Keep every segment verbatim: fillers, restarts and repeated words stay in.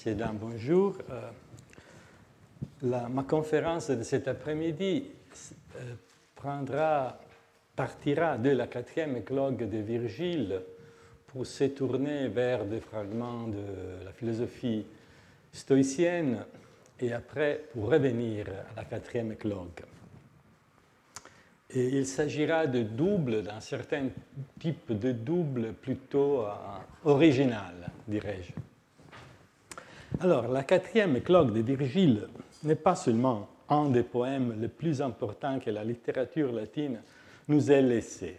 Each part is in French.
Messieurs, dames, bonjour. Euh, la, ma conférence de cet après-midi euh, prendra, partira de la quatrième eclogue de Virgile pour se tourner vers des fragments de la philosophie stoïcienne et après pour revenir à la quatrième eclogue. Et il s'agira de doubles, d'un certain type de double plutôt euh, original, dirais-je. Alors, la quatrième eclogue de Virgile n'est pas seulement un des poèmes les plus importants que la littérature latine nous ait laissé.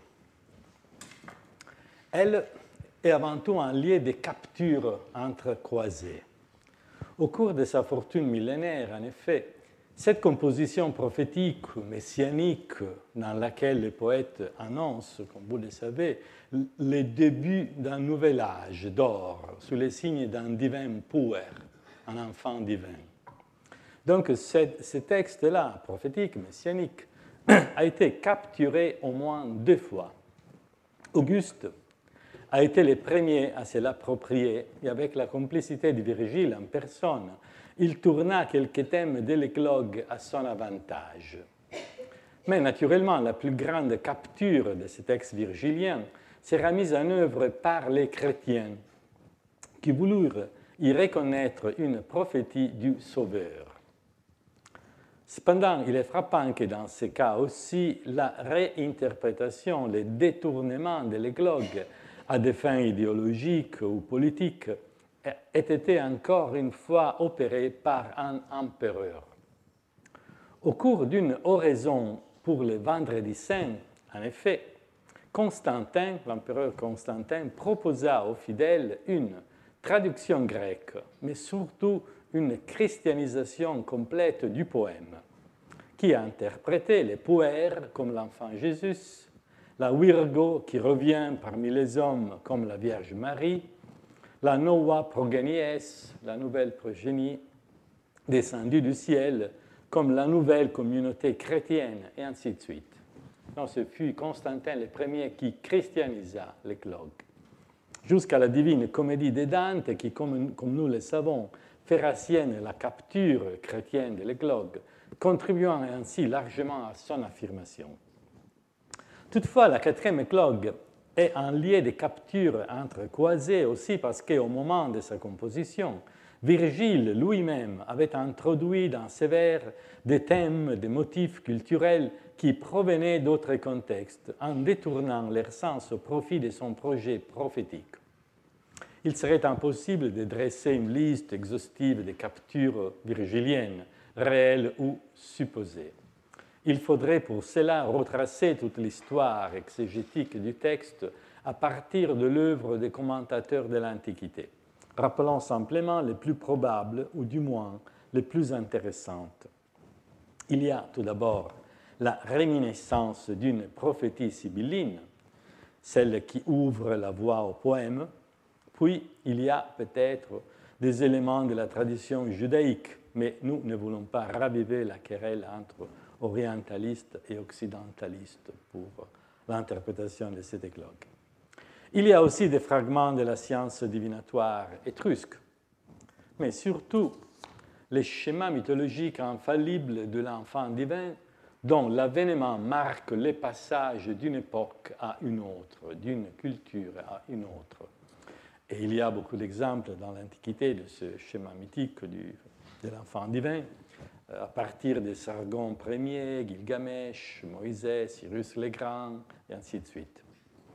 Elle est avant tout un lieu de capture entrecroisée. Au cours de sa fortune millénaire, en effet, cette composition prophétique, messianique, dans laquelle le poète annonce, comme vous le savez, le début d'un nouvel âge d'or, sous les signes d'un divin puer, un enfant divin. Donc, ce texte-là, prophétique, messianique, a été capturé au moins deux fois. Auguste a été le premier à se l'approprier, et avec la complicité de Virgile en personne, il tourna quelques thèmes de l'eclogue à son avantage. Mais naturellement, la plus grande capture de ce texte virgilien sera mise en œuvre par les chrétiens, qui voulurent y reconnaître une prophétie du Sauveur. Cependant, il est frappant que dans ce cas aussi, la réinterprétation, le détournement de l'eclogue à des fins idéologiques ou politiques ait été encore une fois opéré par un empereur. Au cours d'une oraison pour le Vendredi Saint, en effet, Constantin, l'empereur Constantin, proposa aux fidèles une traduction grecque, mais surtout une christianisation complète du poème, qui interprétait les puer comme l'enfant Jésus, la Virgo qui revient parmi les hommes comme la Vierge Marie, la Nova Progenies, la nouvelle progénie descendue du ciel, comme la nouvelle communauté chrétienne, et ainsi de suite. Donc, ce fut Constantin le premier qui christianisa l'eclogue. Jusqu'à la divine comédie de Dante, qui, comme, comme nous le savons, fera sienne la capture chrétienne de l'eclogue, contribuant ainsi largement à son affirmation. Toutefois, la quatrième eclogue est un lieu de capture entrecroisé aussi parce qu'au moment de sa composition, Virgile lui-même avait introduit dans ses vers des thèmes, des motifs culturels qui provenaient d'autres contextes, en détournant leur sens au profit de son projet prophétique. Il serait impossible de dresser une liste exhaustive de captures virgiliennes, réelles ou supposées. Il faudrait pour cela retracer toute l'histoire exégétique du texte à partir de l'œuvre des commentateurs de l'Antiquité. Rappelons simplement les plus probables, ou du moins les plus intéressantes. Il y a tout d'abord la réminiscence d'une prophétie sibylline, celle qui ouvre la voie au poème, puis il y a peut-être des éléments de la tradition judaïque, mais nous ne voulons pas raviver la querelle entre orientalistes et occidentalistes pour l'interprétation de cette eclogue. Il y a aussi des fragments de la science divinatoire étrusque, mais surtout les schémas mythologiques infallibles de l'enfant divin dont l'avènement marque le passage d'une époque à une autre, d'une culture à une autre. Et il y a beaucoup d'exemples dans l'Antiquité de ce schéma mythique du, de l'enfant divin, à partir de Sargon Ier, Gilgamesh, Moïse, Cyrus le Grand, et ainsi de suite.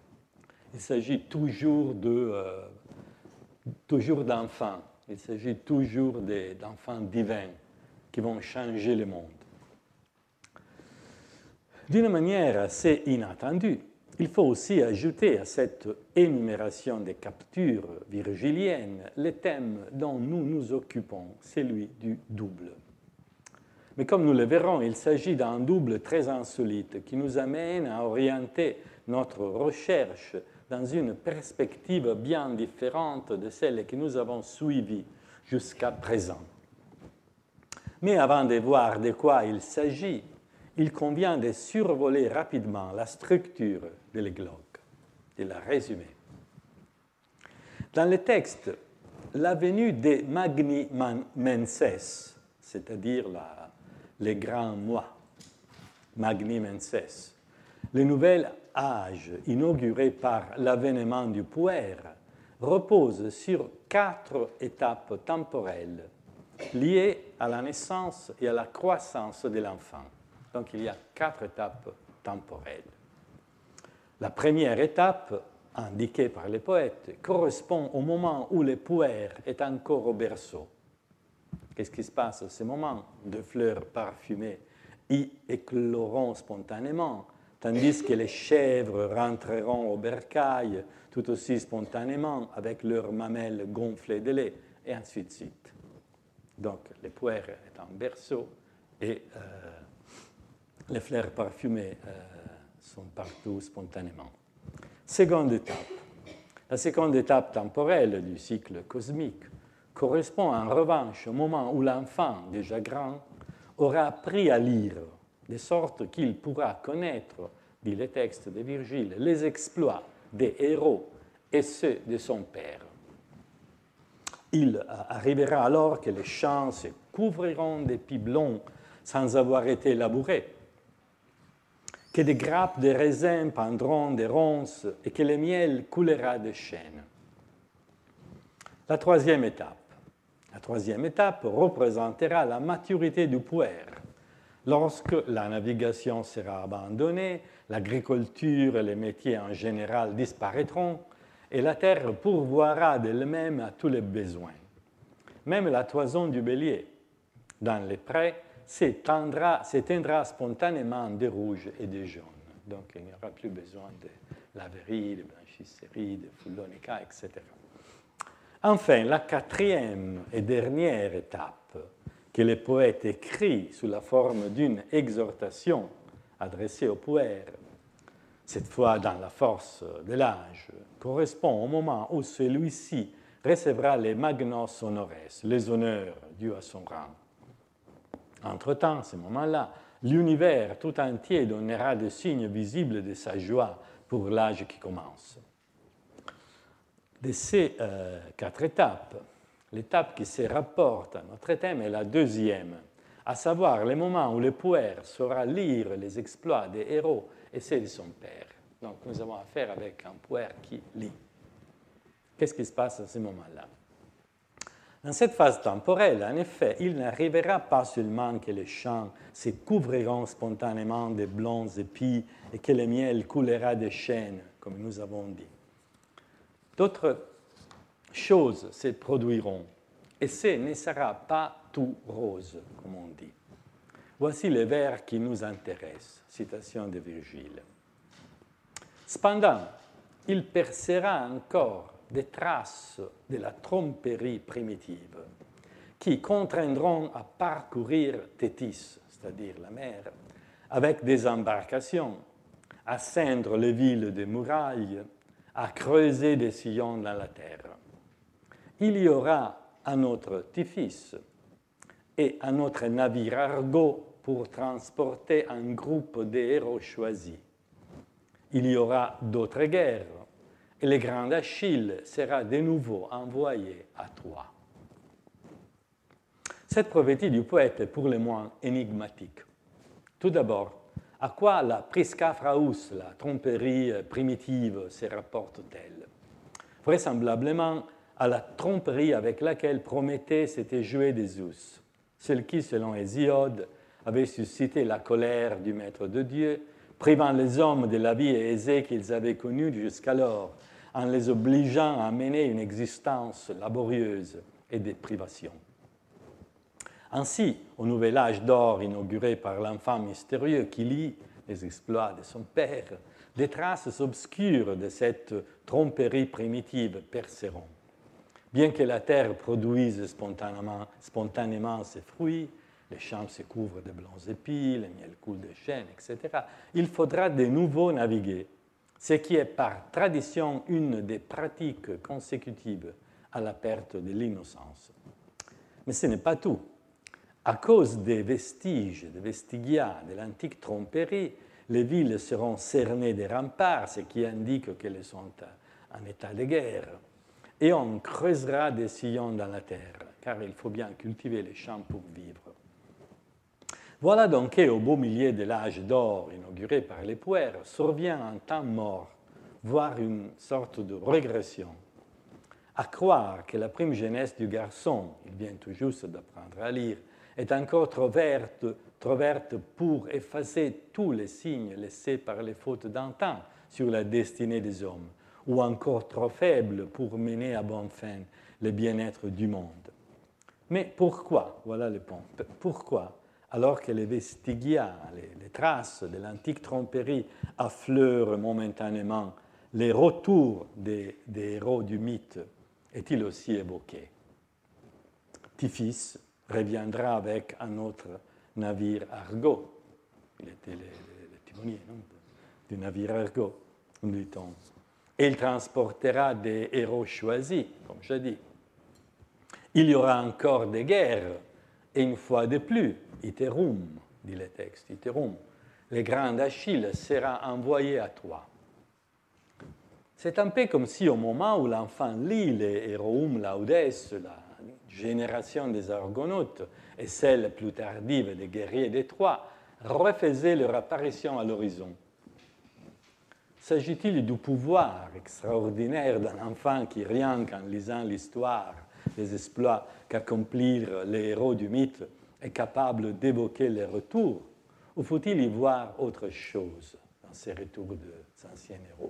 Il s'agit toujours, de, euh, toujours d'enfants, il s'agit toujours de, d'enfants divins qui vont changer le monde. D'une manière assez inattendue, il faut aussi ajouter à cette énumération des captures virgiliennes le thème dont nous nous occupons, celui du double. Mais comme nous le verrons, il s'agit d'un double très insolite qui nous amène à orienter notre recherche dans une perspective bien différente de celle que nous avons suivie jusqu'à présent. Mais avant de voir de quoi il s'agit, il convient de survoler rapidement la structure de l'eclogue, de la résumer. Dans le texte la venue des Magni Menses, c'est-à-dire la, les grands mois, Magni Menses, le nouvel âge inauguré par l'avènement du puer, repose sur quatre étapes temporelles liées à la naissance et à la croissance de l'enfant. Donc il y a quatre étapes temporelles. La première étape, indiquée par les poètes, correspond au moment où le puer est encore au berceau. Qu'est-ce qui se passe à ce moment? Deux fleurs parfumées y écloront spontanément, tandis que les chèvres rentreront au bercail tout aussi spontanément avec leurs mamelles gonflées de lait, et ainsi de suite. Donc, le puer est en berceau et euh, les fleurs parfumées euh, sont partout spontanément. Seconde étape. La seconde étape temporelle du cycle cosmique correspond en revanche au moment où l'enfant, déjà grand, aura appris à lire, de sorte qu'il pourra connaître, dit le texte de Virgile, les exploits des héros et ceux de son père. Il arrivera alors que les champs se couvriront d'épis blonds sans avoir été labourés, que des grappes de raisins pendront des ronces et que le miel coulera de chênes. La troisième étape. La troisième étape représentera la maturité du puer, lorsque la navigation sera abandonnée, l'agriculture et les métiers en général disparaîtront, et la terre pourvoira d'elle-même à tous les besoins. Même la toison du bélier, dans les prés, s'éteindra, s'éteindra spontanément de rouge et de jaune. Donc il n'y aura plus besoin de laverie, de blanchisserie, de foulonnica, et cetera. Enfin, la quatrième et dernière étape, que le poète écrit sous la forme d'une exhortation adressée au puer, cette fois dans la force de l'âge, correspond au moment où celui-ci recevra les magnos honores, les honneurs dus à son rang. Entre-temps, à ce moment-là, l'univers tout entier donnera des signes visibles de sa joie pour l'âge qui commence. De ces euh, quatre étapes, l'étape qui se rapporte à notre thème est la deuxième, à savoir le moment où le puer saura lire les exploits des héros et ceux de son père. Donc nous avons affaire avec un puer qui lit. Qu'est-ce qui se passe à ce moment-là? Dans cette phase temporelle, en effet, il n'arrivera pas seulement que les champs se couvriront spontanément de blonds épis et que le miel coulera des chênes, comme nous avons dit. D'autres choses se produiront, et ce ne sera pas tout rose, comme on dit. Voici les vers qui nous intéressent, citation de Virgile. Cependant, il percera encore des traces de la tromperie primitive qui contraindront à parcourir Tétis, c'est-à-dire la mer, avec des embarcations, à ceindre les villes des murailles, à creuser des sillons dans la terre. Il y aura un autre Tiphys et un autre navire Argo pour transporter un groupe de héros choisis. Il y aura d'autres guerres, et le grand Achille sera de nouveau envoyé à Troie. Cette prophétie du poète est pour le moins énigmatique. Tout d'abord, à quoi la prisca fraus, la tromperie primitive, se rapporte-t-elle? Vraisemblablement à la tromperie avec laquelle Prométhée s'était joué des Zeus, celle qui, selon Hésiode, avait suscité la colère du Maître de Dieu, privant les hommes de la vie aisée qu'ils avaient connue jusqu'alors, en les obligeant à mener une existence laborieuse et de privation. Ainsi, au nouvel âge d'or inauguré par l'enfant mystérieux qui lit les exploits de son père, des traces obscures de cette tromperie primitive perceront. Bien que la terre produise spontanément, spontanément ses fruits, les champs se couvrent de blancs épis, le miel coule de chênes, et cetera, il faudra de nouveau naviguer, ce qui est par tradition une des pratiques consécutives à la perte de l'innocence. Mais ce n'est pas tout. À cause des vestiges, des vestigia de l'antique tromperie, les villes seront cernées des remparts, ce qui indique qu'elles sont en état de guerre. et on creusera des sillons dans la terre, car il faut bien cultiver les champs pour vivre. Voilà donc qu'au beau milieu de l'âge d'or inauguré par les puers survient un temps mort, voire une sorte de régression. À croire que la prime jeunesse du garçon, il vient tout juste d'apprendre à lire, est encore trop verte, trop verte pour effacer tous les signes laissés par les fautes d'antan sur la destinée des hommes, ou encore trop faible pour mener à bonne fin le bien-être du monde. Mais pourquoi, voilà le point, pourquoi, alors que les vestigia, les, les traces de l'antique tromperie affleurent momentanément, les retours des, des héros du mythe est-il aussi évoqué? Tiphys reviendra avec un autre navire Argo. Il était le, le, le timonier non, du navire Argo, dit-on. Et il transportera des héros choisis, comme je dis. Il y aura encore des guerres, et une fois de plus, iterum, dit le texte, iterum, le grand Achille sera envoyé à Troie. C'est un peu comme si au moment où l'enfant lit les Heroum Laudes, la génération des Argonautes et celle plus tardive des guerriers de Troie, refaisait leur apparition à l'horizon. S'agit-il du pouvoir extraordinaire d'un enfant qui, rien qu'en lisant l'histoire, les exploits qu'accomplirent les héros du mythe, est capable d'évoquer les retours, ou faut-il y voir autre chose dans ces retours des anciens héros?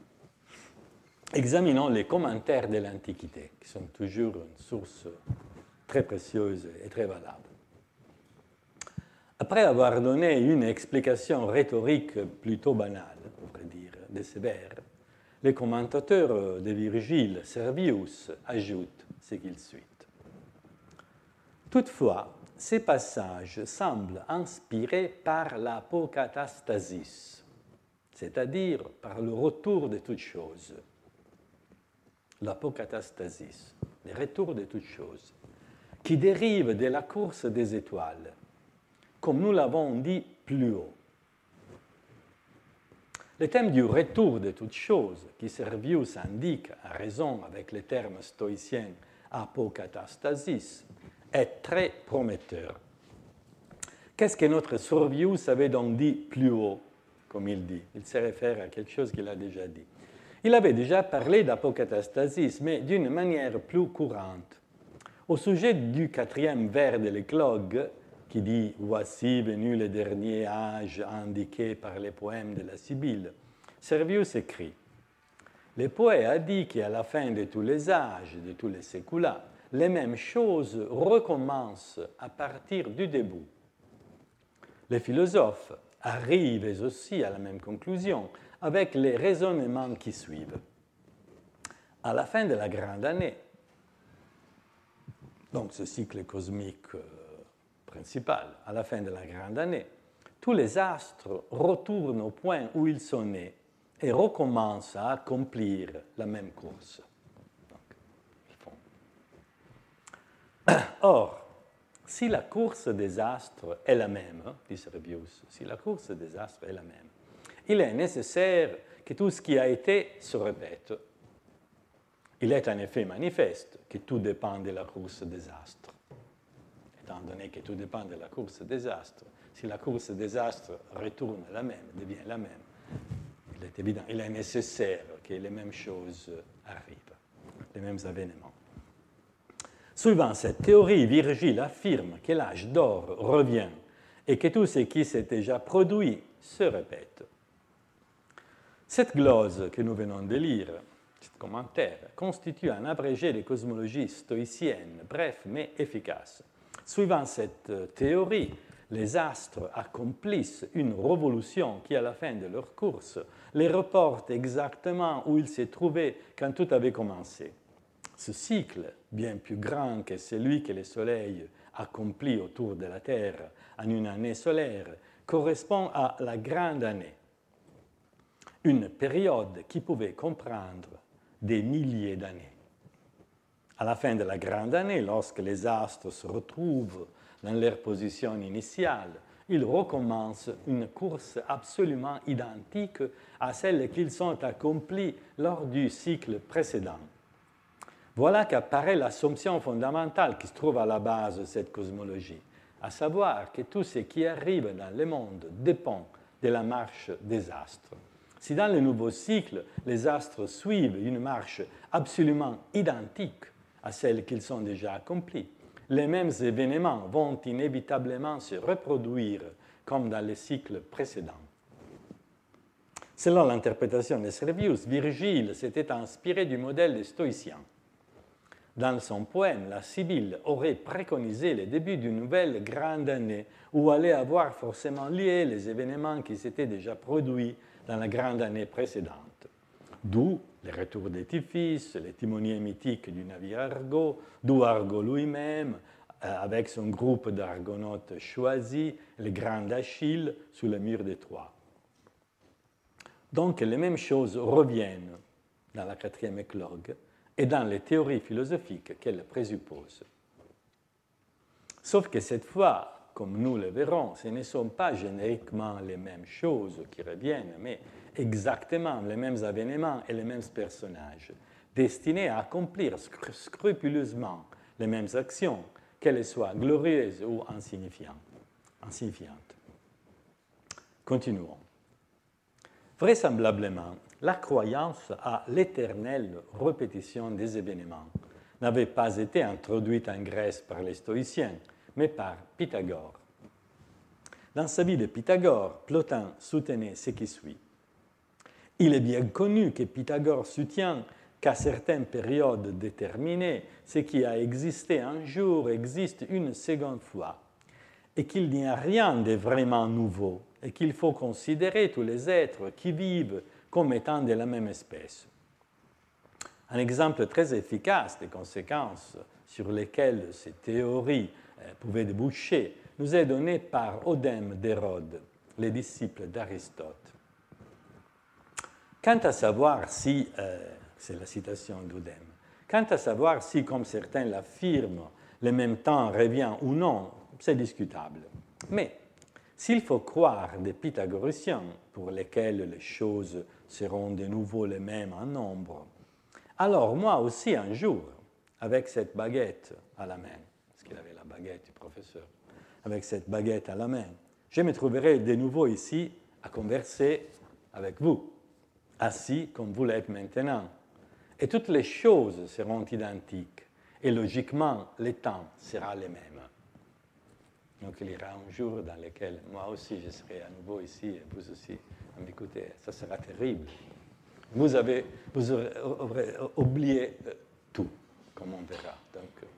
Examinons les commentaires de l'Antiquité, qui sont toujours une source très précieuse et très valable. Après avoir donné une explication rhétorique plutôt banale, on pourrait dire, de sévère, les commentateurs de Virgile, Servius, ajoutent ce qu'il suit. Toutefois, ces passages semblent inspirés par l'apokatastasis, c'est-à-dire par le retour de toutes choses. L'apokatastasis, le retour de toutes choses, qui dérive de la course des étoiles, comme nous l'avons dit plus haut. Le thème du retour de toutes choses, qui Servius indique à raison avec le terme stoïcien apokatastasis, est très prometteur. Qu'est-ce que notre Servius avait donc dit plus haut, comme il dit? Il se réfère à quelque chose qu'il a déjà dit. Il avait déjà parlé d'apokatastasis, mais d'une manière plus courante. Au sujet du quatrième vers de l'Éclogue, qui dit « Voici venu le dernier âge indiqué par les poèmes de la Sibylle », Servius écrit « Le poète a dit qu'à la fin de tous les âges, de tous les séculats, les mêmes choses recommencent à partir du début. Les philosophes arrivent aussi à la même conclusion avec les raisonnements qui suivent. À la fin de la grande année, donc ce cycle cosmique principal, à la fin de la grande année, tous les astres retournent au point où ils sont nés et recommencent à accomplir la même course. Donc, ils font. Or, si la course des astres est la même, dit Servius, si la course des astres est la même, il est nécessaire que tout ce qui a été se répète. Il est en effet manifeste que tout dépend de la course des astres. Étant donné que tout dépend de la course des astres, si la course des astres retourne la même, devient la même, il est évident, il est nécessaire que les mêmes choses arrivent, les mêmes événements. Suivant cette théorie, Virgile affirme que l'âge d'or revient et que tout ce qui s'est déjà produit se répète. Cette glose que nous venons de lire, ce commentaire, constitue un abrégé de cosmologie stoïcienne, bref mais efficace. Suivant cette théorie, les astres accomplissent une révolution qui, à la fin de leur course, les reporte exactement où ils se trouvaient quand tout avait commencé. Ce cycle, bien plus grand que celui que le Soleil accomplit autour de la Terre en une année solaire, correspond à la grande année, une période qui pouvait comprendre des milliers d'années. À la fin de la grande année, lorsque les astres se retrouvent dans leur position initiale, ils recommencent une course absolument identique à celle qu'ils ont accomplie lors du cycle précédent. Voilà qu'apparaît l'assumption fondamentale qui se trouve à la base de cette cosmologie, à savoir que tout ce qui arrive dans le monde dépend de la marche des astres. Si dans le nouveau cycle, les astres suivent une marche absolument identique à celle qu'ils ont déjà accomplie, les mêmes événements vont inévitablement se reproduire comme dans les cycles précédents. Selon l'interprétation de Servius, Virgile s'était inspiré du modèle des stoïciens. Dans son poème, la Sibylle aurait préconisé le début d'une nouvelle grande année où allaient avoir forcément lieu les événements qui s'étaient déjà produits dans la grande année précédente. D'où le retour des Tiphys, les timoniers mythiques du navire Argo, d'où Argo lui-même, avec son groupe d'argonautes choisis, le grand Achille sous le mur de Troie. Donc les mêmes choses reviennent dans la quatrième éclogue et dans les théories philosophiques qu'elle présuppose. Sauf que cette fois, comme nous le verrons, ce ne sont pas génériquement les mêmes choses qui reviennent, mais exactement les mêmes événements et les mêmes personnages, destinés à accomplir scrupuleusement les mêmes actions, qu'elles soient glorieuses ou insignifiantes. Continuons. Vraisemblablement, la croyance à l'éternelle répétition des événements n'avait pas été introduite en Grèce par les stoïciens, mais par Pythagore. Dans sa vie de Pythagore, Plotin soutenait ce qui suit. Il est bien connu que Pythagore soutient qu'à certaines périodes déterminées, ce qui a existé un jour existe une seconde fois, et qu'il n'y a rien de vraiment nouveau, et qu'il faut considérer tous les êtres qui vivent comme étant de la même espèce. Un exemple très efficace des conséquences sur lesquelles ces théories pouvaient déboucher nous est donné par Eudème d'Hérode, le disciple d'Aristote. Quant à savoir si, euh, c'est la citation d'Eudème, quant à savoir si, comme certains l'affirment, le même temps revient ou non, c'est discutable. Mais s'il faut croire des pythagoriciens, pour lesquels les choses seront de nouveau les mêmes en nombre, alors moi aussi un jour, avec cette baguette à la main, parce qu'il avait la baguette du professeur, avec cette baguette à la main, je me trouverai de nouveau ici à converser avec vous, assis comme vous l'êtes maintenant. Et toutes les choses seront identiques, et logiquement, le temps sera le même. Donc il y aura un jour dans lequel moi aussi je serai à nouveau ici et vous aussi à m'écouter. Ça sera terrible. Vous, avez, vous aurez, aurez oublié tout, comme on verra. Donc,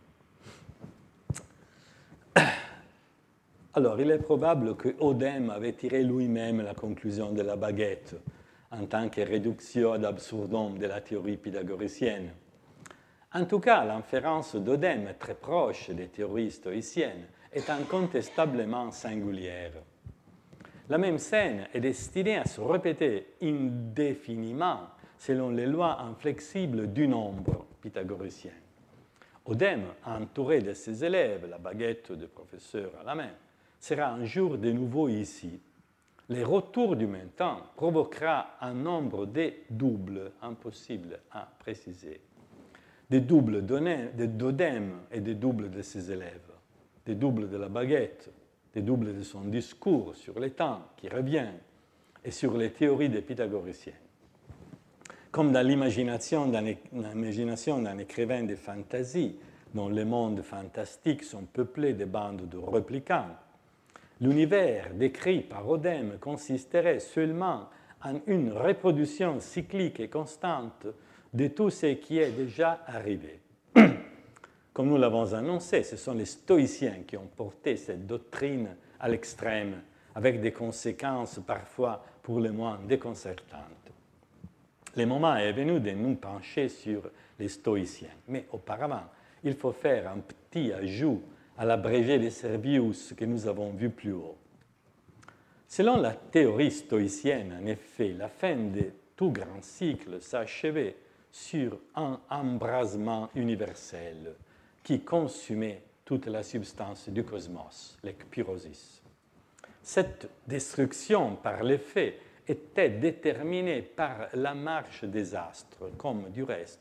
alors, il est probable que Eudème avait tiré lui-même la conclusion de la baguette en tant que réduction ad absurdum de la théorie pythagoricienne. En tout cas, l'inférence d'Eudème, très proche des théories stoïciennes, est incontestablement singulière. La même scène est destinée à se répéter indéfiniment selon les lois inflexibles du nombre pythagoricien. Eudème, entouré de ses élèves, la baguette du professeur à la main, sera un jour de nouveau ici. Le retour du même temps provoquera un nombre de doubles impossibles à préciser. Des doubles d'Eudème et des doubles de ses élèves. Des doubles de la baguette, des doubles de son discours sur le temps qui revient et sur les théories des pythagoriciens. Comme dans l'imagination d'un écrivain de fantaisie, dont les mondes fantastiques sont peuplés de bandes de replicants, l'univers décrit par Eudème consisterait seulement en une reproduction cyclique et constante de tout ce qui est déjà arrivé. Comme nous l'avons annoncé, ce sont les stoïciens qui ont porté cette doctrine à l'extrême, avec des conséquences parfois pour le moins déconcertantes. Le moment est venu de nous pencher sur les stoïciens, mais auparavant, il faut faire un petit ajout à l'abrégé de Servius que nous avons vu plus haut. Selon la théorie stoïcienne, en effet, la fin de tout grand cycle s'achevait sur un embrasement universel qui consumait toute la substance du cosmos, l'ekpyrosis. Cette destruction, par l'effet, était déterminée par la marche des astres, comme du reste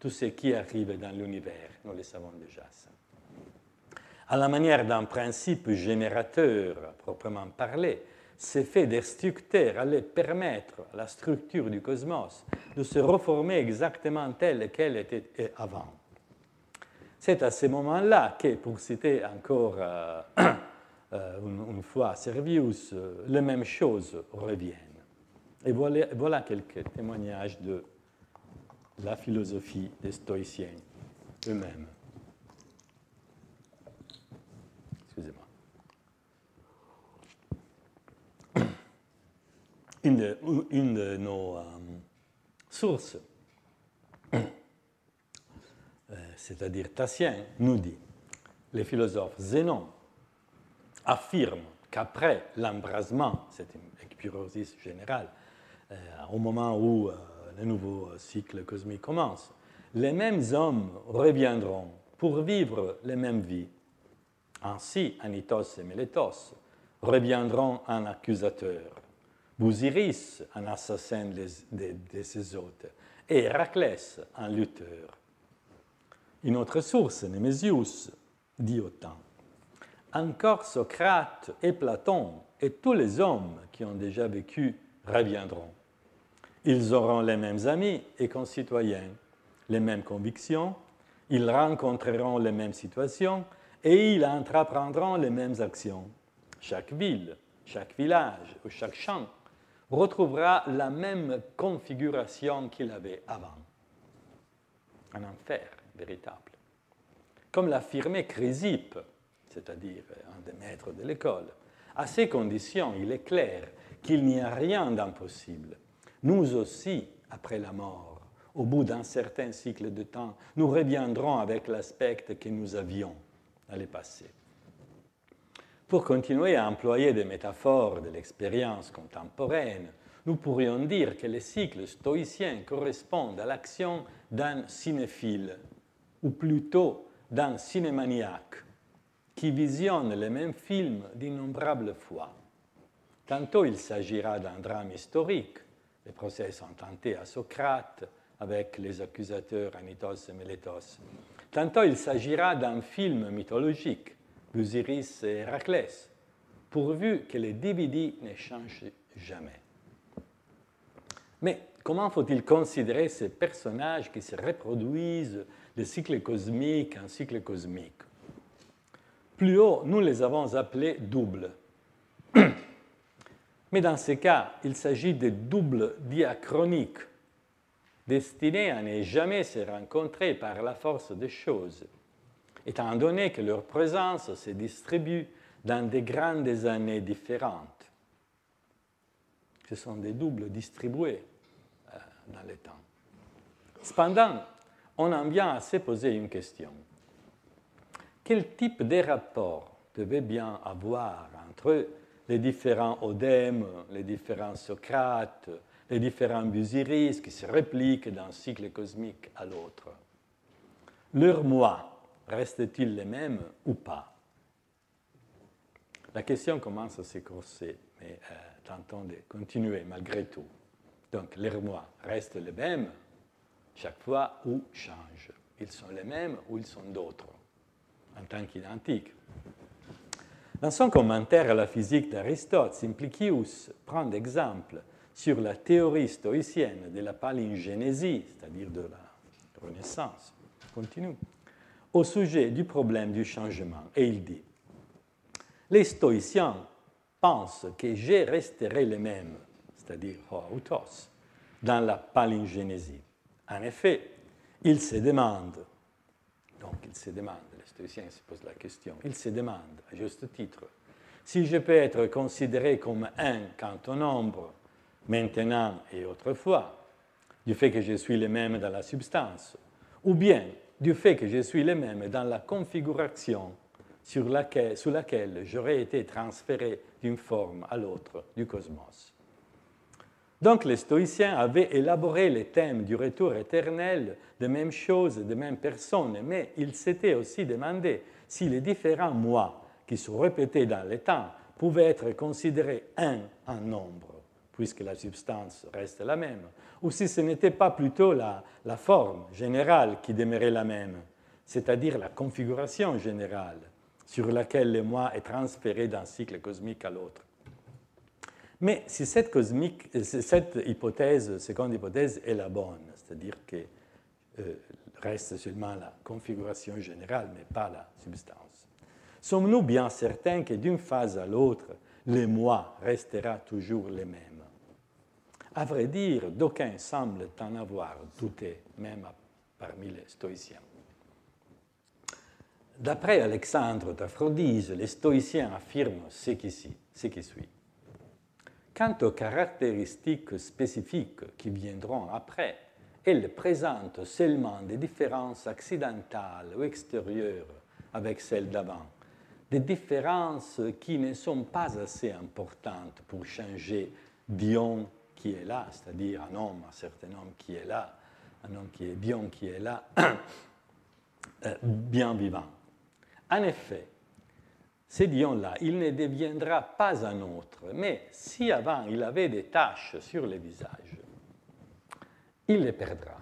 tout ce qui arrive dans l'univers. Nous le savons déjà. Ça. À la manière d'un principe générateur, à proprement parler, ces faits destructeurs allaient permettre à la structure du cosmos de se reformer exactement telle qu'elle était avant. C'est à ce moment-là que, pour citer encore euh, une, une fois Servius, euh, les mêmes choses reviennent. Et voilà, voilà quelques témoignages de la philosophie des stoïciens eux-mêmes. Excusez-moi. Une de, une de nos euh, sources, euh, c'est-à-dire Tacien, nous dit les philosophes Zénon affirment qu'après l'embrasement, c'est une épirosis générale, euh, au moment où euh, le nouveau cycle cosmique commence, les mêmes hommes reviendront pour vivre les mêmes vies. Ainsi, Anytos et Mélétos reviendront en accusateurs, Bousiris en assassin de, de, de ses hôtes, et Héraclès en lutteur. Une autre source, Némésius, dit autant. Encore Socrate et Platon et tous les hommes qui ont déjà vécu reviendront. Ils auront les mêmes amis et concitoyens, les mêmes convictions, ils rencontreront les mêmes situations et ils entreprendront les mêmes actions. Chaque ville, chaque village ou chaque champ retrouvera la même configuration qu'il avait avant. Un enfer véritable. Comme l'affirmait Chrysippe, c'est-à-dire un des maîtres de l'école, à ces conditions, il est clair qu'il n'y a rien d'impossible. Nous aussi, après la mort, au bout d'un certain cycle de temps, nous reviendrons avec l'aspect que nous avions dans le passé. Pour continuer à employer des métaphores de l'expérience contemporaine, nous pourrions dire que les cycles stoïciens correspondent à l'action d'un cinéphile, ou plutôt d'un cinémaniaque, qui visionne les mêmes films d'innombrables fois. Tantôt il s'agira d'un drame historique, les procès sont tentés à Socrate avec les accusateurs Anytos et Mélétos. Tantôt il s'agira d'un film mythologique, Busiris et Héraclès, pourvu que les D V D ne changent jamais. Mais comment faut-il considérer ces personnages qui se reproduisent de cycle cosmique en cycle cosmique? Plus haut, nous les avons appelés doubles. Mais dans ce cas, il s'agit de doubles diachroniques, destinés à ne jamais se rencontrer par la force des choses, étant donné que leur présence se distribue dans de grandes années différentes. Ce sont des doubles distribués euh, dans le temps. Cependant, on en vient à se poser une question. Quel type de rapport devait bien avoir entre les différents Odèmes, les différents Socrates, les différents Busiris qui se répliquent d'un cycle cosmique à l'autre? Leur moi reste-t-il le même ou pas? La question commence à s'écorcer, mais euh, tentons de continuer malgré tout. Donc, leur moi reste le même chaque fois ou change. Ils sont les mêmes ou ils sont d'autres, en tant qu'identiques. Dans son commentaire à la physique d'Aristote, Simplicius prend d'exemple sur la théorie stoïcienne de la palingénésie, c'est-à-dire de la renaissance, continue, au sujet du problème du changement. Et il dit, les stoïciens pensent que je resterai le même, c'est-à-dire hoautos, dans la palingénésie. En effet, ils se demandent, donc ils se demandent, les stoïciens se posent la question, ils se demandent, à juste titre, si je peux être considéré comme un quant au nombre, maintenant et autrefois, du fait que je suis le même dans la substance, ou bien du fait que je suis le même dans la configuration sur laquelle, sous laquelle j'aurais été transféré d'une forme à l'autre du cosmos. Donc les stoïciens avaient élaboré les thèmes du retour éternel des mêmes choses, des mêmes personnes, mais ils s'étaient aussi demandé si les différents moi qui sont répétés dans le temps pouvaient être considérés un en nombre, puisque la substance reste la même, ou si ce n'était pas plutôt la, la forme générale qui demeurait la même, c'est-à-dire la configuration générale sur laquelle le moi est transféré d'un cycle cosmique à l'autre. Mais si cette, cosmique, cette hypothèse, seconde hypothèse, est la bonne, c'est-à-dire que euh, reste seulement la configuration générale, mais pas la substance, sommes-nous bien certains que d'une phase à l'autre, le moi restera toujours le même? À vrai dire, d'aucuns semblent en avoir douté, même parmi les stoïciens. D'après Alexandre d'Aphrodise, les stoïciens affirment ce qui, ce qui suit. Quant aux caractéristiques spécifiques qui viendront après, elles présentent seulement des différences accidentales ou extérieures avec celles d'avant, des différences qui ne sont pas assez importantes pour changer Dion qui est là, c'est-à-dire un homme, un certain homme qui est là, un homme qui est Dion qui est là, bien vivant. En effet, ce Dion-là, il ne deviendra pas un autre, mais si avant il avait des taches sur le visage, il les perdra.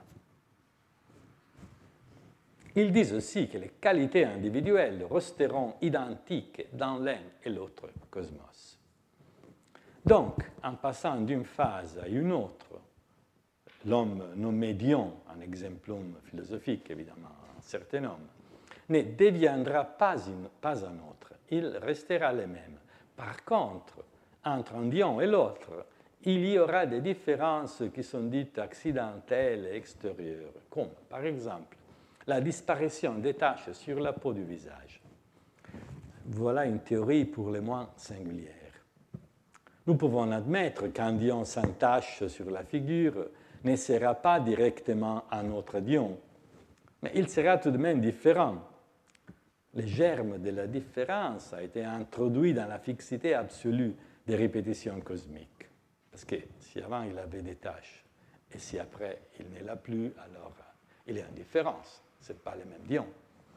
Ils disent aussi que les qualités individuelles resteront identiques dans l'un et l'autre cosmos. Donc, en passant d'une phase à une autre, l'homme nommé Dion, un exemplum philosophique évidemment, un certain homme, ne deviendra pas, une, pas un autre, il restera le même. Par contre, entre un Dion et l'autre, il y aura des différences qui sont dites accidentelles et extérieures, comme par exemple la disparition des taches sur la peau du visage. Voilà une théorie pour le moins singulière. Nous pouvons admettre qu'un Dion sans tache sur la figure ne sera pas directement un autre Dion, mais il sera tout de même différent. Le germe de la différence a été introduit dans la fixité absolue des répétitions cosmiques. Parce que si avant il avait des tâches, et si après il ne l'a plus, alors il est en différence. Ce n'est pas le même Dion.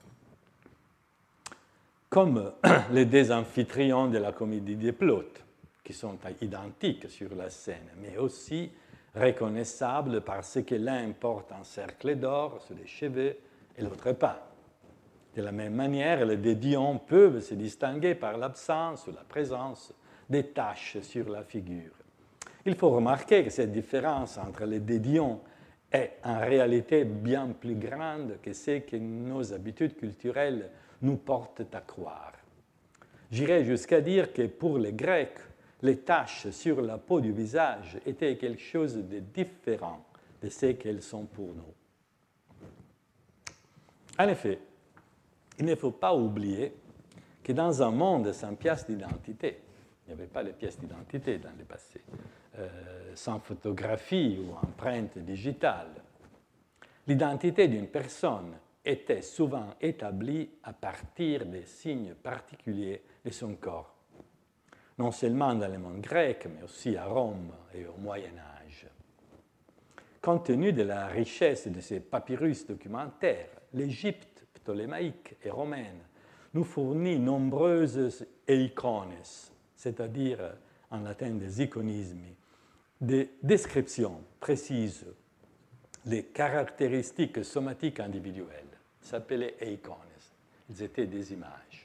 Comme les deux amphitryon de la comédie des Plautes, qui sont identiques sur la scène, mais aussi reconnaissables parce que l'un porte un cercle d'or sur les cheveux et l'autre pas. De la même manière, les deux Dions peuvent se distinguer par l'absence ou la présence des taches sur la figure. Il faut remarquer que cette différence entre les deux Dions est en réalité bien plus grande que ce que nos habitudes culturelles nous portent à croire. J'irais jusqu'à dire que pour les Grecs, les taches sur la peau du visage étaient quelque chose de différent de ce qu'elles sont pour nous. En effet, il ne faut pas oublier que dans un monde sans pièces d'identité, il n'y avait pas les pièces d'identité dans le passé, euh, sans photographie ou empreinte digitale, l'identité d'une personne était souvent établie à partir des signes particuliers de son corps, non seulement dans le monde grec, mais aussi à Rome et au Moyen Âge. Compte tenu de la richesse de ces papyrus documentaires, l'Égypte ptolémaïque et romaine nous fournit nombreuses eikones, c'est-à-dire en latin des iconismes, des descriptions précises des caractéristiques somatiques individuelles, s'appelaient eikones. Ils étaient des images.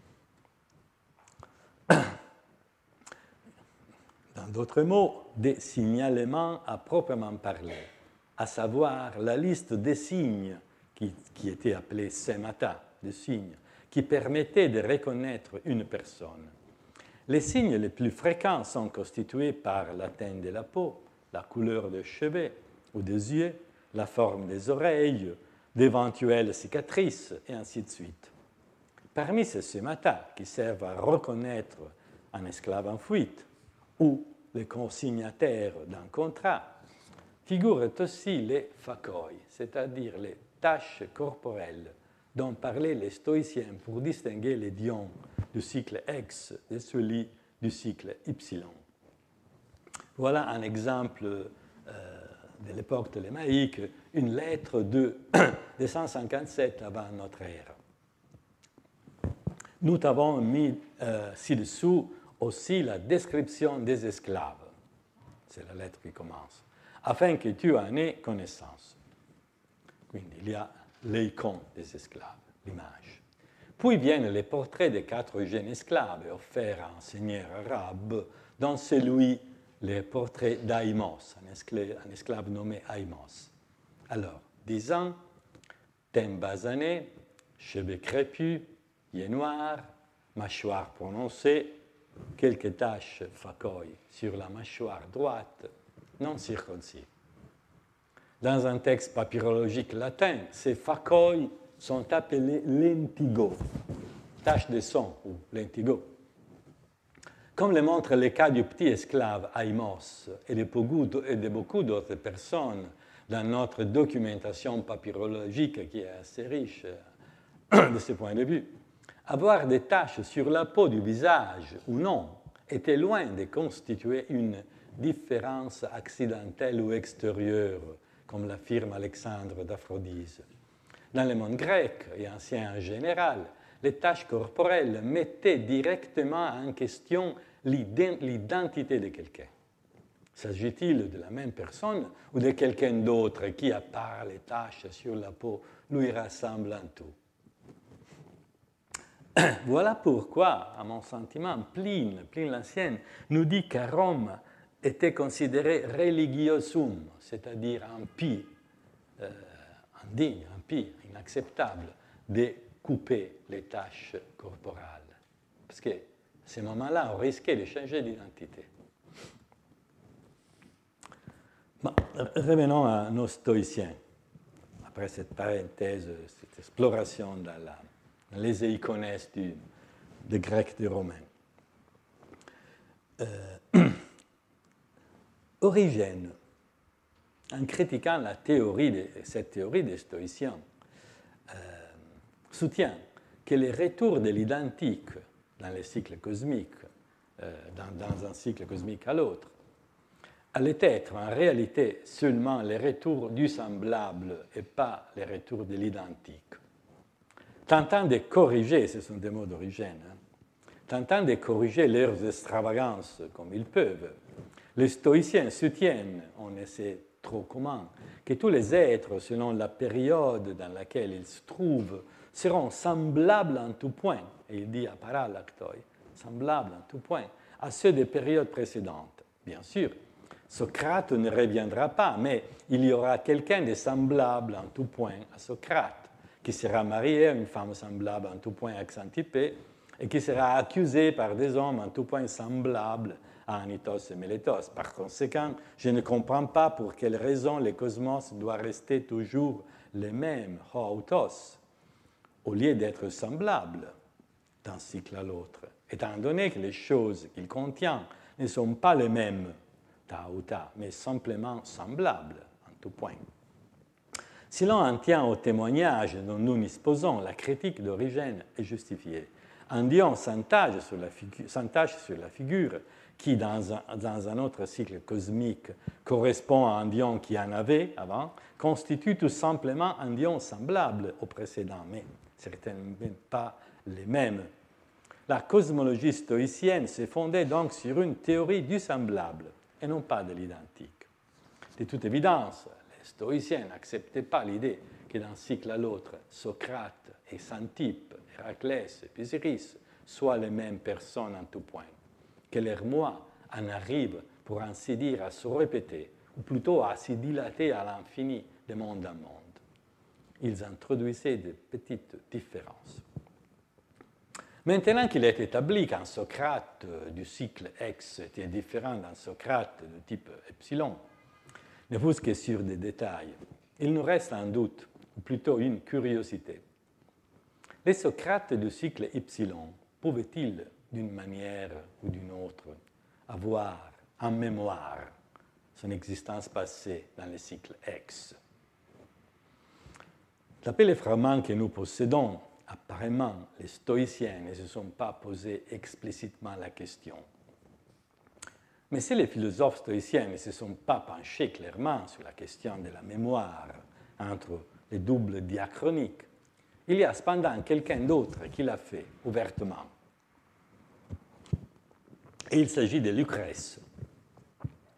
Dans d'autres mots, des signalements à proprement parler, à savoir la liste des signes qui, qui étaient appelés semata, des signes, qui permettaient de reconnaître une personne. Les signes les plus fréquents sont constitués par la teinte de la peau, la couleur des cheveux ou des yeux, la forme des oreilles, d'éventuelles cicatrices, et ainsi de suite. Parmi ces semata qui servent à reconnaître un esclave en fuite ou les consignataires d'un contrat, figurent aussi les phakoi, c'est-à-dire les taches corporelles dont parlaient les stoïciens pour distinguer les dions du cycle X de celui du cycle Y. Voilà un exemple euh, de l'époque ptolémaïque, une lettre de, de cent cinquante-sept avant notre ère. Nous avons mis euh, ci-dessous aussi la description des esclaves. c'est la lettre qui commence, afin que tu en aies connaissance. Quindi il y a l'icône des esclaves, l'image. Puis viennent les portraits des quatre jeunes esclaves offerts à un seigneur arabe, dont celui, le portrait d'Aïmos, un esclave, un esclave nommé Aïmos. Alors, dix ans, teint basané, cheveux crépus, yeux noirs, mâchoire prononcée, quelques taches facoï sur la mâchoire droite, non circoncis. Dans un texte papyrologique latin, ces facoï sont appelés lentigo, taches de sang ou lentigo. Comme le montre le cas du petit esclave Aïmos et de beaucoup d'autres personnes dans notre documentation papyrologique qui est assez riche de ce point de vue, avoir des taches sur la peau du visage ou non était loin de constituer une différence accidentelle ou extérieure, comme l'affirme Alexandre d'Aphrodise. Dans le monde grec et ancien en général, les taches corporelles mettaient directement en question l'identité de quelqu'un. S'agit-il de la même personne ou de quelqu'un d'autre qui, à part les taches sur la peau, lui ressemble en tout? Voilà pourquoi, à mon sentiment, Pline, Pline l'Ancien, nous dit qu'à Rome était considéré religiosum, c'est-à-dire impie, euh, indigne, impie, inacceptable, de couper les taches corporelles. Parce qu'à ce moment-là, on risquait de changer d'identité. Bon, revenons à nos stoïciens, après cette parenthèse, cette exploration dans, la, dans les iconesses du, des Grecs et des Romains. Euh, Origène, en critiquant la théorie de, cette théorie des stoïciens, euh, soutient que les retours de l'identique dans les cycles cosmiques, euh, dans, dans un cycle cosmique à l'autre, allait être en réalité seulement les retours du semblable et pas les retours de l'identique. Tentant de corriger, ce sont des mots d'origine, hein, tentant de corriger leurs extravagances comme ils peuvent, les stoïciens soutiennent, on ne sait trop comment, que tous les êtres, selon la période dans laquelle ils se trouvent, seront semblables en tout point, et il dit à parallactoi, semblables en tout point, à ceux des périodes précédentes. Bien sûr, Socrate ne reviendra pas, mais il y aura quelqu'un de semblable en tout point à Socrate, qui sera marié à une femme semblable en tout point à Xantippe, et qui sera accusé par des hommes en tout point semblables à Anytos et Mélétos. Par conséquent, je ne comprends pas pour quelle raison le cosmos doit rester toujours le même, hoautos, au lieu d'être semblable d'un cycle à l'autre, étant donné que les choses qu'il contient ne sont pas les mêmes, ta ou ta, mais simplement semblables en tout point. Si l'on en tient au témoignage dont nous disposons, la critique d'Origène est justifiée. Andion s'entache sur, sur la figure qui, dans un, dans un autre cycle cosmique, correspond à un dion qui en avait avant, constitue tout simplement un dion semblable au précédent, mais certainement pas les mêmes. La cosmologie stoïcienne s'est fondée donc sur une théorie du semblable et non pas de l'identique. De toute évidence, les stoïciens n'acceptaient pas l'idée que d'un cycle à l'autre, Socrate et Xantippe, Héraclès et Pisiris soient les mêmes personnes en tout point, que leur moi en arrive, pour ainsi dire, à se répéter, ou plutôt à se dilater à l'infini de monde en monde. Ils introduisaient de petites différences. Maintenant qu'il est établi qu'un Socrate du cycle X était différent d'un Socrate de type epsilon, ne fût-ce que sur des détails, il nous reste un doute, ou plutôt une curiosité. Les Socrates du cycle epsilon pouvaient-ils, d'une manière ou d'une autre, avoir en mémoire son existence passée dans le cycle X? D'après les fragments que nous possédons, apparemment, les stoïciens ne se sont pas posé explicitement la question. Mais si les philosophes stoïciens ne se sont pas penchés clairement sur la question de la mémoire entre les doubles diachroniques, il y a cependant quelqu'un d'autre qui l'a fait ouvertement. Et il s'agit de Lucrèce.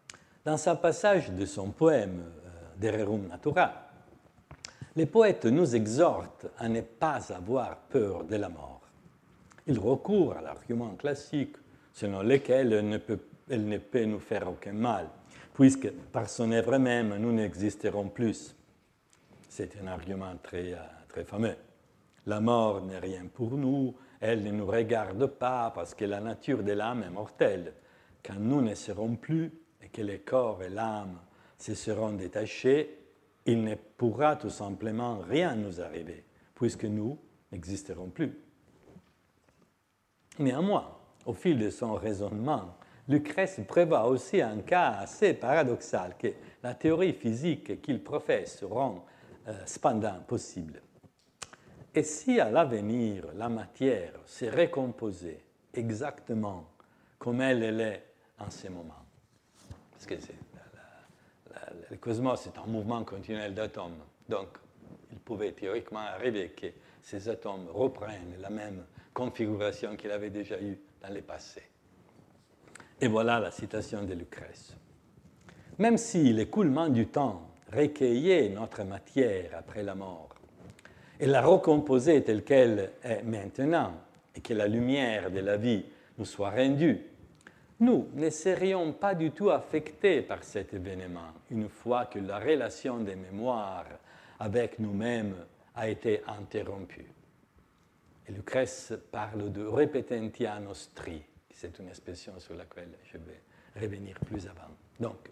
Dans un passage de son poème De Rerum Natura, les poètes nous exhortent à ne pas avoir peur de la mort. Ils recourent à l'argument classique selon lequel elle ne, peut, elle ne peut nous faire aucun mal, puisque par son œuvre même, nous n'existerons plus. C'est un argument très, très fameux. La mort n'est rien pour nous, elle ne nous regarde pas parce que la nature de l'âme est mortelle. Quand nous ne serons plus et que le corps et l'âme se seront détachés, il ne pourra tout simplement rien nous arriver, puisque nous n'existerons plus. Néanmoins, au fil de son raisonnement, Lucrèce prévoit aussi un cas assez paradoxal que la théorie physique qu'il professe rend euh, cependant possible. Et si à l'avenir la matière se recomposait exactement comme elle l'est en ce moment, parce que c'est le cosmos est un mouvement continuel d'atomes. Donc, il pouvait théoriquement arriver que ces atomes reprennent la même configuration qu'ils avaient déjà eue dans le passé. Et voilà la citation de Lucrèce. Même si l'écoulement du temps recueillait notre matière après la mort et la recomposait telle qu'elle est maintenant, et que la lumière de la vie nous soit rendue, nous ne serions pas du tout affectés par cet événement une fois que la relation des mémoires avec nous-mêmes a été interrompue. Et Lucrèce parle de repetentia nostri, c'est une expression sur laquelle je vais revenir plus avant. Donc,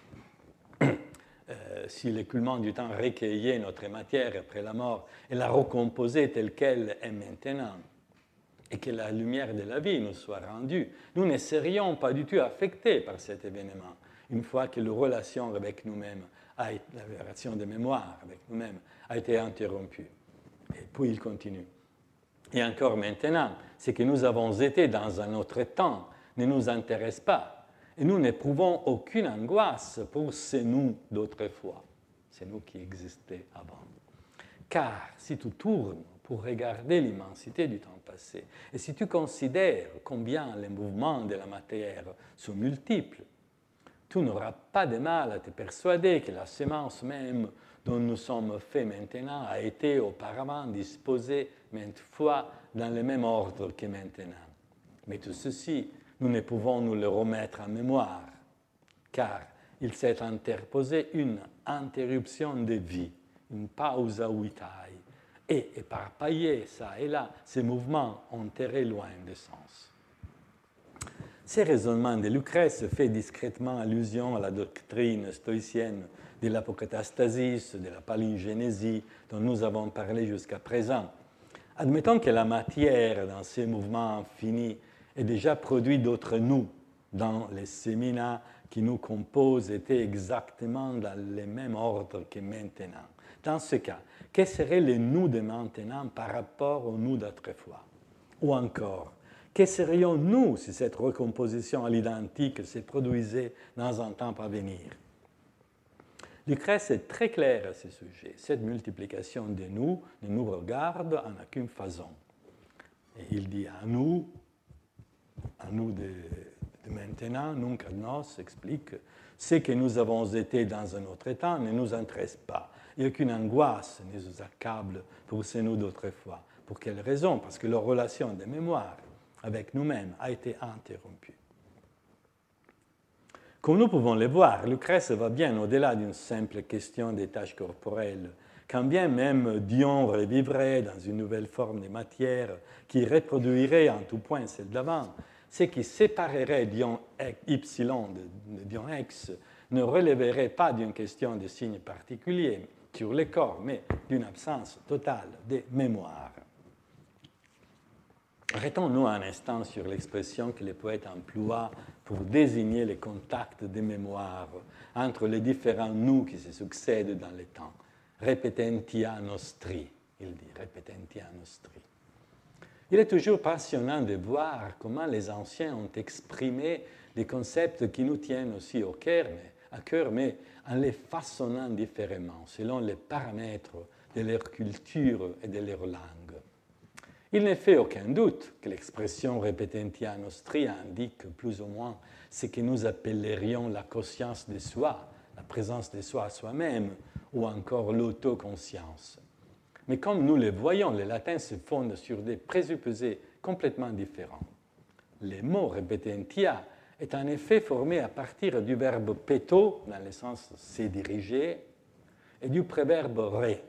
euh, si l'écoulement du temps recueillait notre matière après la mort et la recomposait telle qu'elle est maintenant, et que la lumière de la vie nous soit rendue, nous ne serions pas du tout affectés par cet événement, une fois que la relation avec nous-mêmes, a été, la relation de mémoire avec nous-mêmes a été interrompue. Et puis il continue. Et encore maintenant, ce que nous avons été dans un autre temps ne nous intéresse pas, et nous n'éprouvons aucune angoisse pour ces nous d'autrefois, ces nous qui existaient avant. Car si tu tournes pour regarder l'immensité du temps passé, et si tu considères combien les mouvements de la matière sont multiples, tu n'auras pas de mal à te persuader que la semence même dont nous sommes faits maintenant a été auparavant disposée maintes fois dans le même ordre que maintenant. Mais tout ceci, nous ne pouvons nous le remettre en mémoire, car il s'est interposé une interruption de vie, une pausa vitae, et éparpillés ça et là, ces mouvements enterrés loin de sens. Ces raisonnements de Lucrèce fait discrètement allusion à la doctrine stoïcienne de l'apocatastasis, de la palingénésie dont nous avons parlé jusqu'à présent. Admettons que la matière dans ces mouvements infinis ait déjà produit d'autres nous, dans les sémina qui nous composent étaient exactement dans le même ordre que maintenant. Dans ce cas, quels seraient les nous de maintenant par rapport aux nous d'autrefois? Ou encore, que serions-nous si cette recomposition à l'identique se produisait dans un temps à venir? Lucrèce est très clair à ce sujet. Cette multiplication de nous ne nous regarde en aucune façon. Et il dit à nous, à nous de, de maintenant, nunc ad nos, explique, ce que nous avons été dans un autre temps ne nous intéresse pas. Il n'y a aucune angoisse ne nous accable pour ces nous d'autrefois. Pour quelle raison? Parce que leur relation de mémoire avec nous-mêmes a été interrompue. Comme nous pouvons le voir, Lucrèce va bien au-delà d'une simple question des tâches corporelles. Quand bien même Dion revivrait dans une nouvelle forme de matière qui reproduirait en tout point celle d'avant, ce qui séparerait Dion Y de Dion X ne relèverait pas d'une question de signe particulier sur le corps, mais d'une absence totale de mémoire. Arrêtons-nous un instant sur l'expression que les poètes emploient pour désigner les contacts de mémoire entre les différents nous qui se succèdent dans le temps. Repetentia nostri, il dit, repetentia nostri. Il est toujours passionnant de voir comment les anciens ont exprimé des concepts qui nous tiennent aussi au cœur, mais, à cœur, mais en les façonnant différemment, selon les paramètres de leur culture et de leur langue. Il ne fait aucun doute que l'expression repetentia nostria indique plus ou moins ce que nous appellerions la conscience de soi, la présence de soi à soi-même, ou encore l'autoconscience. Mais comme nous le voyons, le latin se fonde sur des présupposés complètement différents. Le mot repetentia est en effet formé à partir du verbe peto, dans le sens se diriger, et du préverbe re.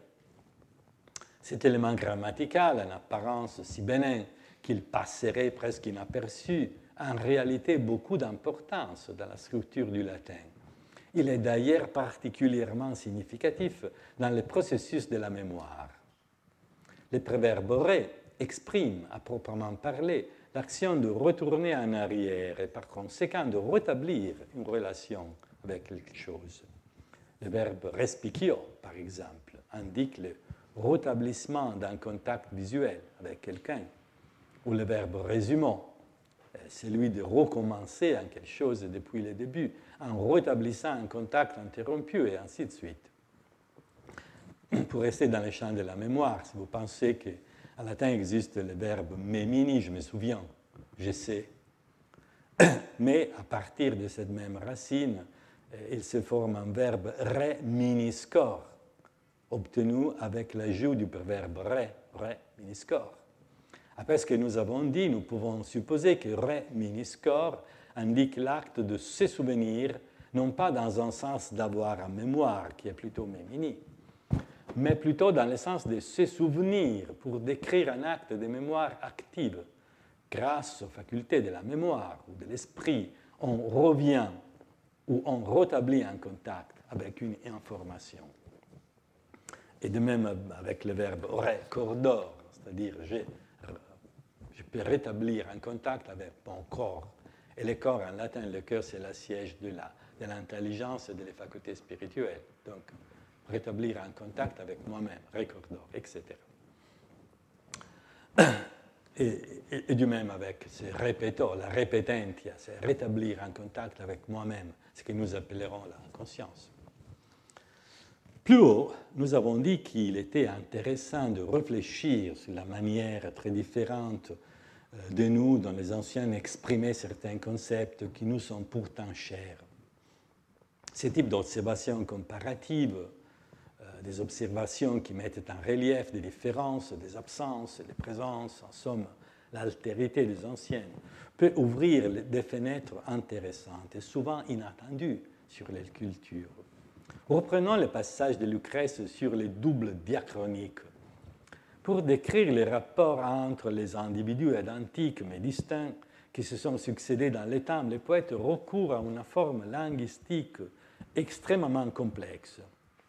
Cet élément grammatical, en apparence si bénin qu'il passerait presque inaperçu, a en réalité beaucoup d'importance dans la structure du latin. Il est d'ailleurs particulièrement significatif dans le processus de la mémoire. Le préverbe re exprime, à proprement parler, l'action de retourner en arrière et par conséquent de rétablir une relation avec quelque chose. Le verbe respicio, par exemple, indique le rétablissement d'un contact visuel avec quelqu'un, ou le verbe resumo, celui de recommencer en quelque chose depuis le début, en rétablissant un contact interrompu, et ainsi de suite. Pour rester dans le champ de la mémoire, si vous pensez qu'en latin existe le verbe memini, je me souviens, je sais, mais à partir de cette même racine, il se forme un verbe reminiscor, obtenu avec l'ajout du verbe re, reminiscor. Après ce que nous avons dit, nous pouvons supposer que reminiscor indique l'acte de se souvenir, non pas dans un sens d'avoir en mémoire, qui est plutôt memini, mais plutôt dans le sens de se souvenir pour décrire un acte de mémoire active. Grâce aux facultés de la mémoire ou de l'esprit, on revient ou on rétablit un contact avec une information. Et de même avec le verbe recordor, c'est-à-dire je, je peux rétablir un contact avec mon corps. Et le corps, en latin, le cœur, c'est le siège de, la, de l'intelligence et de les facultés spirituelles. Donc, rétablir un contact avec moi-même, recordor, et cetera. Et, et, et du même avec ce répéto, la repetentia, c'est rétablir un contact avec moi-même, ce que nous appellerons la conscience. Plus haut, nous avons dit qu'il était intéressant de réfléchir sur la manière très différente de nous, dont les anciens exprimaient certains concepts qui nous sont pourtant chers. Ce type d'observation comparative, euh, des observations qui mettent en relief des différences, des absences, des présences, en somme, l'altérité des anciens, peut ouvrir des fenêtres intéressantes et souvent inattendues sur les cultures. Reprenons le passage de Lucrèce sur les doubles diachroniques. Pour décrire les rapports entre les individus identiques mais distincts qui se sont succédés dans les temps, les poètes recourent à une forme linguistique extrêmement complexe.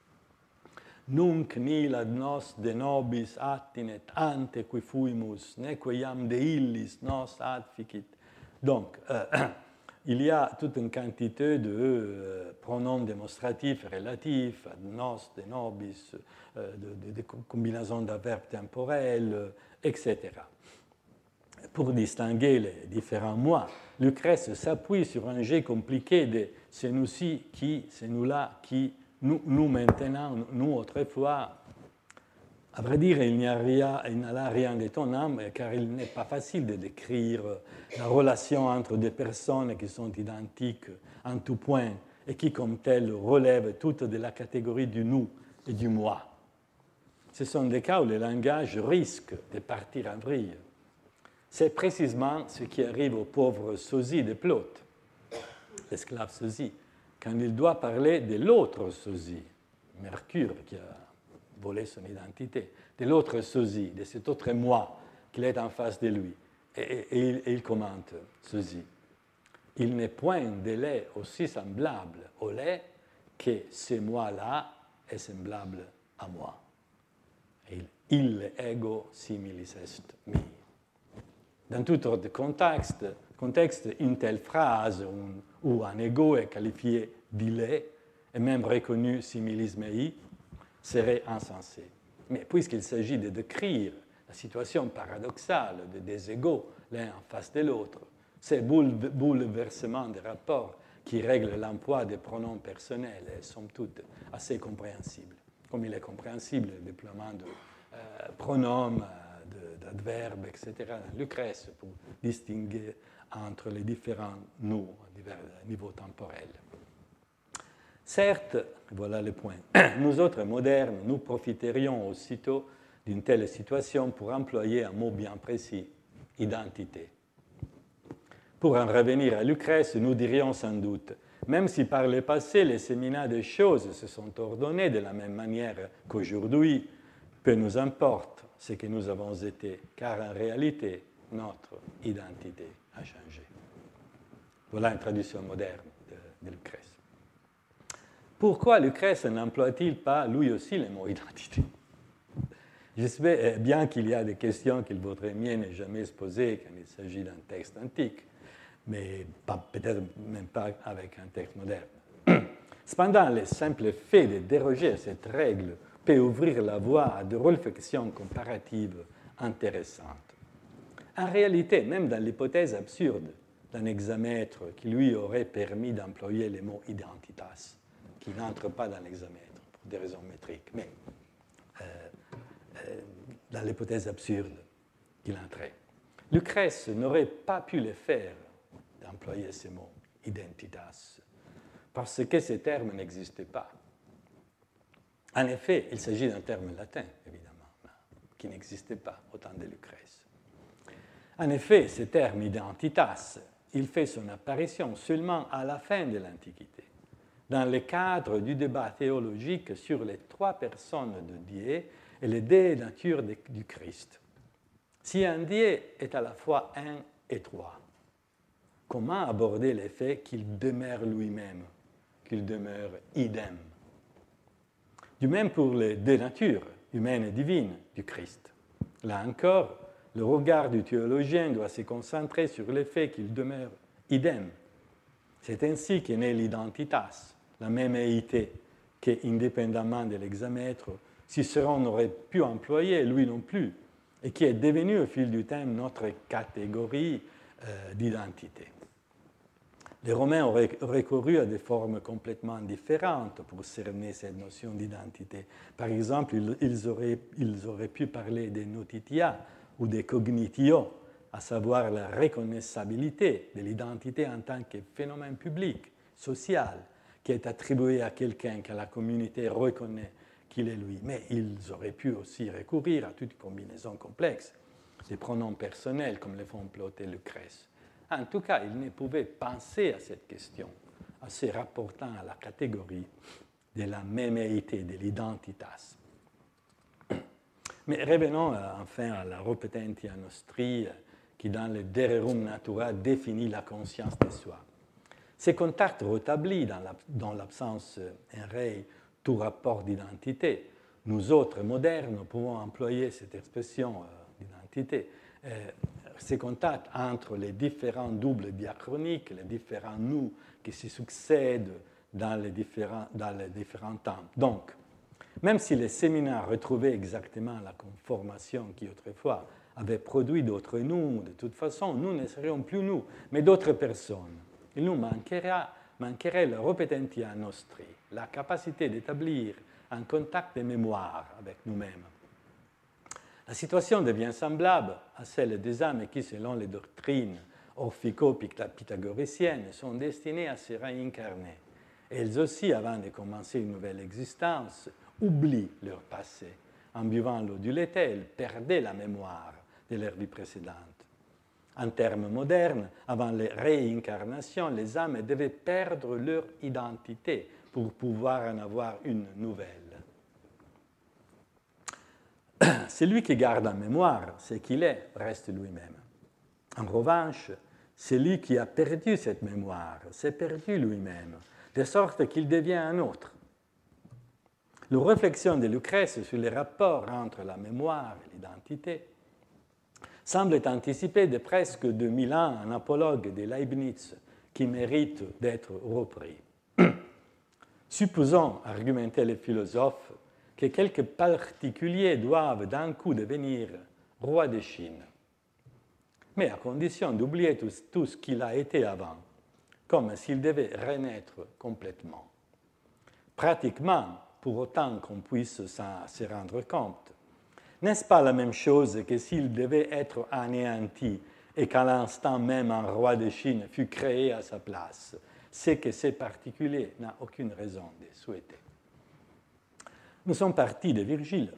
Nunc nil ad nos de nobis attinet ante qui fuimus, neque iam de illis nos adficit. Donc, euh, il y a toute une quantité de euh, pronoms démonstratifs et relatifs, ad nos, de nobis, euh, de, de, de combinaisons d'adverbes temporels, euh, et cetera. Pour distinguer les différents moi, Lucrèce s'appuie sur un jet compliqué de c'est nous-ci, qui, c'est nous-là, qui, nous, nous maintenant, nous autrefois. À vrai dire, il n'y a rien, il n'y a rien d'étonnant, car il n'est pas facile de décrire la relation entre des personnes qui sont identiques en tout point et qui, comme telles, relèvent toutes de la catégorie du nous et du moi. Ce sont des cas où le langage risque de partir en vrille. C'est précisément ce qui arrive au pauvre sosie de Plaute, l'esclave sosie, quand il doit parler de l'autre sosie, Mercure, qui a volé son identité, de l'autre sosie, de cet autre moi qu'il est en face de lui. Et, et, et, il, et il commente ceci. Il n'est point de lait aussi semblable au lait que ce moi-là est semblable à moi. Il, il ego similis est mi. Dans tout autre contexte, contexte, une telle phrase où, où un ego est qualifié d'illet et même reconnu similis mei serait insensé. Mais puisqu'il s'agit de décrire la situation paradoxale de des égaux l'un en face de l'autre, ces bouleversements des rapports qui règlent l'emploi des pronoms personnels est somme toute assez compréhensible. Comme il est compréhensible le déploiement de euh, pronoms, d'adverbes, et cetera, dans Lucrèce, pour distinguer entre les différents nous, à divers niveaux temporels. Certes, voilà le point, nous autres modernes, nous profiterions aussitôt d'une telle situation pour employer un mot bien précis, identité. Pour en revenir à Lucrèce, nous dirions sans doute, même si par le passé les séminaires des choses se sont ordonnés de la même manière qu'aujourd'hui, peu nous importe ce que nous avons été, car en réalité, notre identité a changé. Voilà une traduction moderne de, de Lucrèce. Pourquoi Lucrèce n'emploie-t-il pas lui aussi le mot identité? J'espère bien qu'il y a des questions qu'il vaudrait mieux ne jamais se poser quand il s'agit d'un texte antique, mais peut-être même pas avec un texte moderne. Cependant, le simple fait de déroger à cette règle peut ouvrir la voie à des réflexions comparatives intéressantes. En réalité, même dans l'hypothèse absurde d'un hexamètre qui lui aurait permis d'employer le mot identitas, qui n'entre pas dans l'hexamètre pour des raisons métriques, mais euh, euh, dans l'hypothèse absurde qu'il entrait, Lucrèce n'aurait pas pu le faire d'employer ce mot identitas, parce que ce terme n'existait pas. En effet, il s'agit d'un terme latin, évidemment, qui n'existait pas au temps de Lucrèce. En effet, ce terme identitas, il fait son apparition seulement à la fin de l'Antiquité, dans le cadre du débat théologique sur les trois personnes de Dieu et les deux natures du Christ. Si un Dieu est à la fois un et trois, comment aborder le fait qu'il demeure lui-même, qu'il demeure idem? Du même pour les deux natures, humaine et divine, du Christ. Là encore, le regard du théologien doit se concentrer sur le fait qu'il demeure idem. C'est ainsi qu'est née l'identitas, la méméité, que, indépendamment de l'hexamètre, Cicéron n'aurait pu employer, lui non plus, et qui est devenue au fil du temps notre catégorie euh, d'identité. Les Romains auraient recouru à des formes complètement différentes pour cerner cette notion d'identité. Par exemple, ils auraient, ils auraient pu parler des notitia ou des cognitio, à savoir la reconnaissabilité de l'identité en tant que phénomène public, social, qui est attribué à quelqu'un que la communauté reconnaît qu'il est lui. Mais ils auraient pu aussi recourir à toute combinaison complexe, des pronoms personnels comme le font Plaute et Lucrèce. En tout cas, ils ne pouvaient penser à cette question, en se rapportant à la catégorie de la méméité, de l'identitas. Mais revenons enfin à la repetentia nostri, qui dans le De Rerum Natura définit la conscience de soi. Ces contacts rétablis dans l'absence en ré tout rapport d'identité. Nous autres modernes pouvons employer cette expression d'identité. Ces contacts entre les différents doubles diachroniques, les différents nous qui se succèdent dans les différents, dans les différents temps. Donc, même si les séminaires retrouvaient exactement la conformation qui autrefois avait produit d'autres nous, de toute façon, nous ne serions plus nous, mais d'autres personnes. Il nous manquera, manquerait le repetentia nostri, la capacité d'établir un contact de mémoire avec nous-mêmes. La situation devient semblable à celle des âmes qui, selon les doctrines orphico-pythagoriciennes, sont destinées à se réincarner. Elles aussi, avant de commencer une nouvelle existence, oublient leur passé. En buvant l'eau du lait, elles perdaient la mémoire de leur vie précédente. En termes modernes, avant les réincarnations, les âmes devaient perdre leur identité pour pouvoir en avoir une nouvelle. Celui qui garde en mémoire ce qu'il est reste lui-même. En revanche, celui qui a perdu cette mémoire s'est perdu lui-même, de sorte qu'il devient un autre. La réflexion de Lucrèce sur les rapports entre la mémoire et l'identité semble anticiper de presque deux mille ans un apologue de Leibniz qui mérite d'être repris. Supposons, argumentaient les philosophes, que quelques particuliers doivent d'un coup devenir roi de Chine, mais à condition d'oublier tout, tout ce qu'il a été avant, comme s'il devait renaître complètement. Pratiquement, pour autant qu'on puisse s'en se rendre compte, N'est-ce pas la même chose que s'il devait être anéanti et qu'à l'instant même un roi de Chine fut créé à sa place? C'est que ces particuliers n'a aucune raison de souhaiter. Nous sommes partis de Virgile.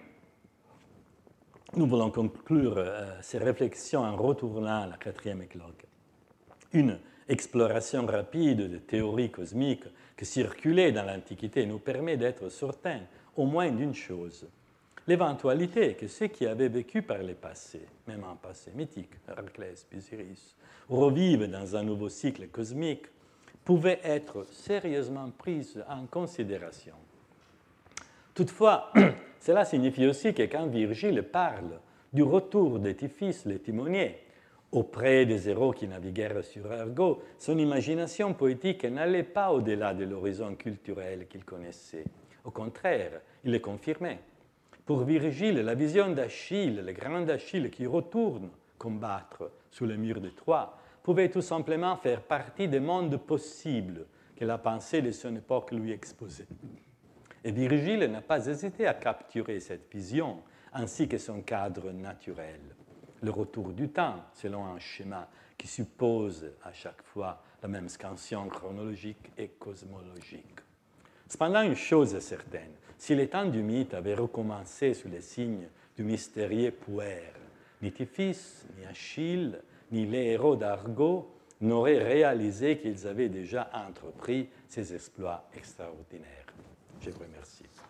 Nous voulons conclure euh, ces réflexions en retournant à la quatrième éclogue. Une exploration rapide de théories cosmiques qui circulaient dans l'Antiquité nous permet d'être certains au moins d'une chose, l'éventualité que ceux qui avaient vécu par le passé, même un passé mythique, Héraclès, Busiris, revivent dans un nouveau cycle cosmique, pouvaient être sérieusement prises en considération. Toutefois, cela signifie aussi que quand Virgile parle du retour de Tiphys le timonier auprès des héros qui naviguèrent sur Argo, son imagination poétique n'allait pas au-delà de l'horizon culturel qu'il connaissait. Au contraire, il le confirmait. Pour Virgile, la vision d'Achille, le grand Achille qui retourne combattre sous le mur de Troie, pouvait tout simplement faire partie des mondes possibles que la pensée de son époque lui exposait. Et Virgile n'a pas hésité à capturer cette vision, ainsi que son cadre naturel, le retour du temps, selon un schéma qui suppose à chaque fois la même scansion chronologique et cosmologique. Cependant, une chose est certaine, si les temps du mythe avaient recommencé sous les signes du mystérieux puer, ni Tiphys, ni Achille, ni les héros d'Argo n'auraient réalisé qu'ils avaient déjà entrepris ces exploits extraordinaires. Je vous remercie.